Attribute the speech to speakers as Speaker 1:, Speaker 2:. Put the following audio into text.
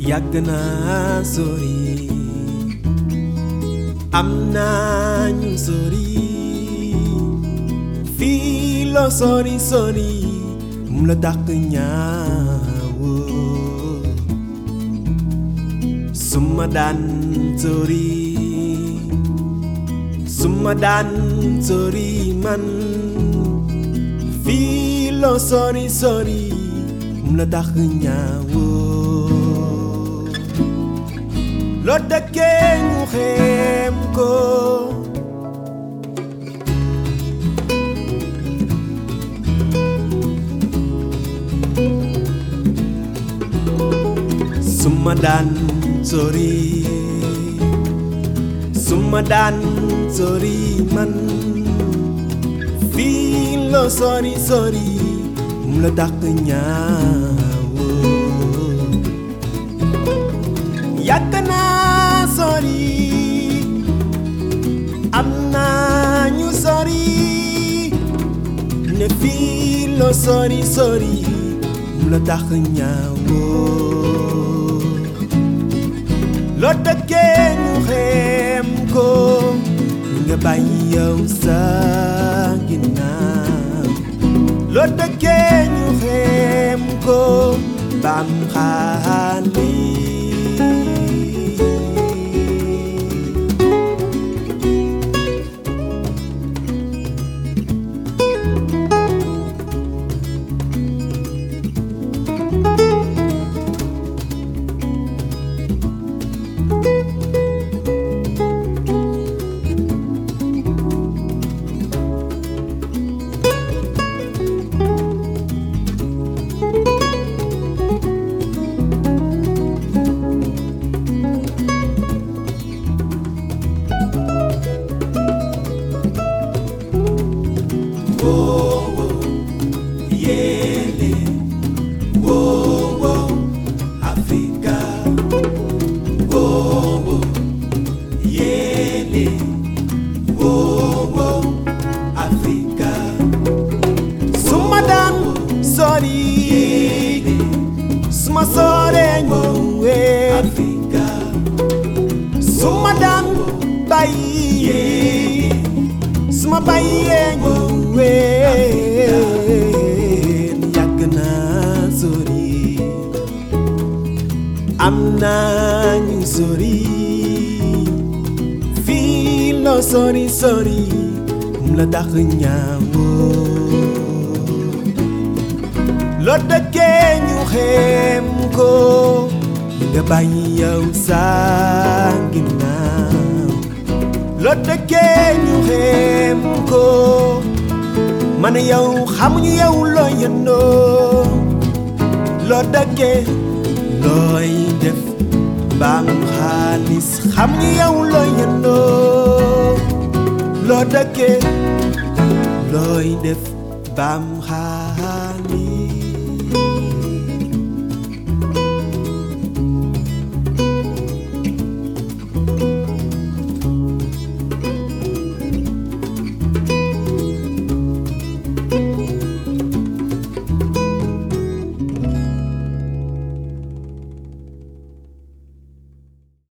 Speaker 1: yàgg naa sori am naa ñu sori fii loo sori sori mu la dàq ñaawoo suma daan sori man fii loo sori sori mu la dàq ñaawoo loo dëkkee ñu xeem ko suma daan sori man fii loo sori sori mu la dàq ñaawoo yàgg naa sori am naa ñu sori ne fii loo sori sori mu la dàq ñaawoo loo dëkkee ñu xeem ko nga bàyyi yow sa ginnaaw loo dëkkee ñu xeem ko bam xaali suma sore ñëwé Afrika suma daan bàyyi suma bàyyee ñëwé yàgg naa sori am naa ñu sori fii loo sori sori mu la dàq ñaawoo loo dëkkee ñu xeem ko nga bàyyi yow sa ginnaaw loo dëkkee ñu xeem ko man yow xamuñu yow loo yëndoo loo dëkkee looy def baam xaalis xamuñu yow loo yëndoo loo dëkkee looy def baam xaalis